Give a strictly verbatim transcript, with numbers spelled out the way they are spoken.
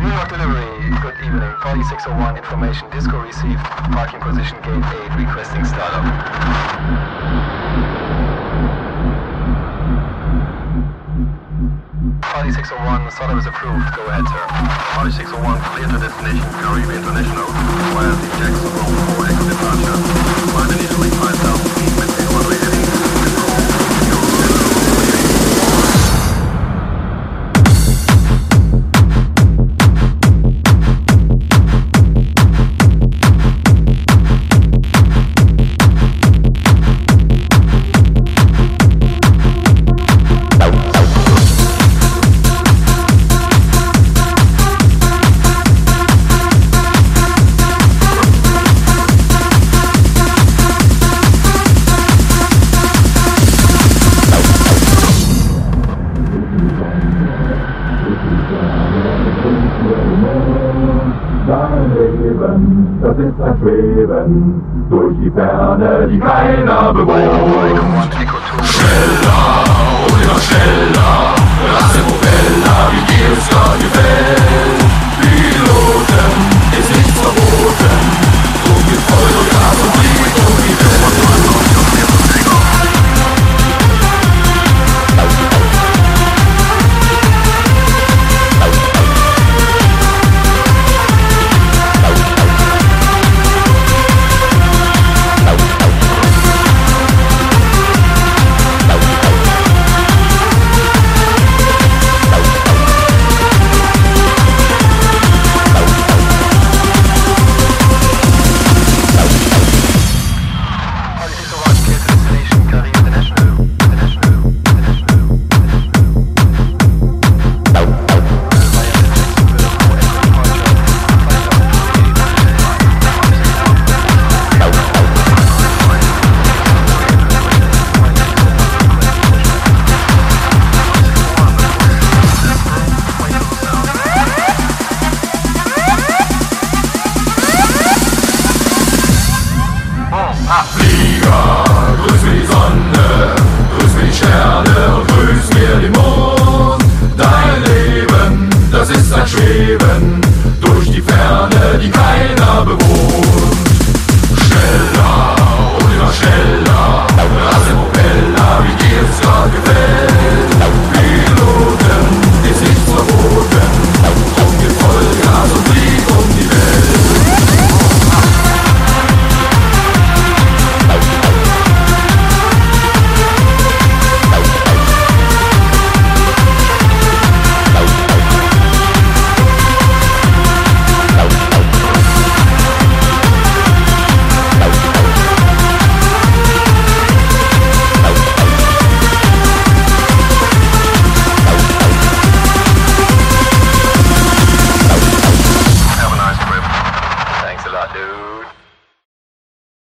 New York delivery, good evening. forty-six oh one information. Disco received. Parking position gate eight, requesting startup. forty-six oh one, startup is approved. Go ahead, sir. forty-six oh one, clear to destination, Caribbean International. Via the Jackson Hole for echo departure. Flight initially five thousand feet, maintain runway heading. Das ist ein Schweben durch die Ferne, die keiner bewohnt. Schneller, oh immer schneller, Rasse Novella, wie dir es gerade gefällt. Piloten ist nichts verboten, so viel Freude und Gas und Liebe um die Welt. Flieger, grüß mir die Sonne, grüß mir die Sterne und grüß mir den Mond. Dein Leben, das ist ein Schweben durch die Ferne, die keiner